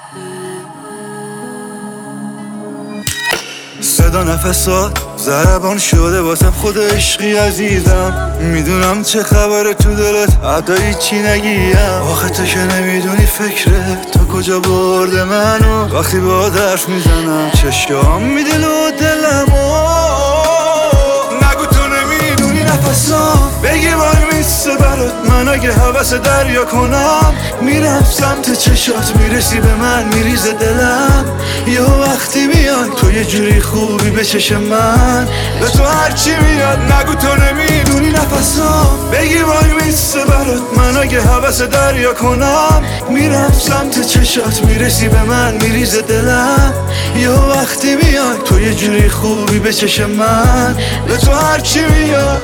صدا نفسات ضربان شده واسم خود عشقی عزیزم. میدونم چه خبره تو دلت حتی چی نگیم. آخه تو که نمیدونی فکرت تا کجا برده منو. وقتی با حرف میزنم چشام میدل و دلمو. نگو تو نمیدونی نفسام بگی وای میسته برات. من اگه حوث دریا کنم میرم سمت چشات. میرسی به من میریزه دلم. یه وقتی میاد تو یه جوری خوبی به چشم من. به تو هرچی میاد نگو تو نمیدونی نفسام بگی وای میسته برات. من اگه حوث دریا کنم میرم سمت چشات. میرسی به من میریزه دلم. یه وقتی میاد تو یه جوری خوبی به چشم من. به تو هرچی میاد.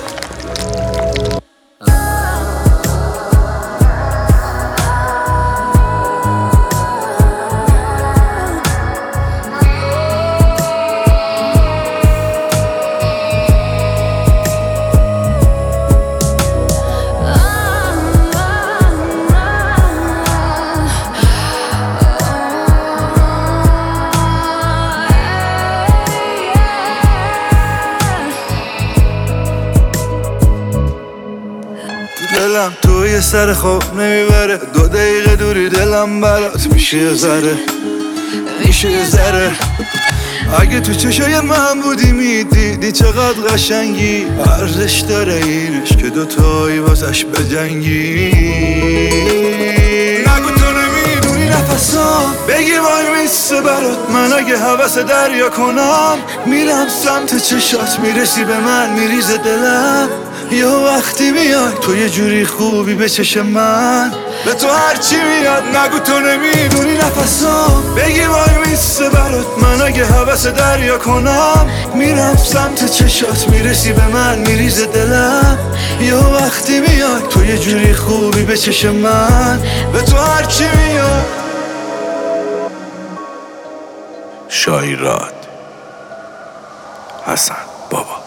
دلم تو یه سر خواب نمیبره. 2 دقیقه دوری دلم برات میشه یه ذره. اگه تو چشای من بودی میدیدی چقدر قشنگی. ارزش داره اینش که دوتایی واسش بجنگی. نگو تو نمیدونی نفسام بگی وای میسته برات. من اگه حوث دریا کنم میرم سمت چشات. میرسی به من میریزه دلم. یه وقتی میاد تو یه جوری خوبی به چشم من. به تو هرچی میاد نگو تو نمیدونی نفسام بگی وای میسته برات. من اگه حوث دریا کنم میرم سمت چشات. میرسی به من میریزه دلم. یه وقتی میاد تو یه جوری خوبی به چشم من. به تو هرچی میاد. شایرات حسن بابا.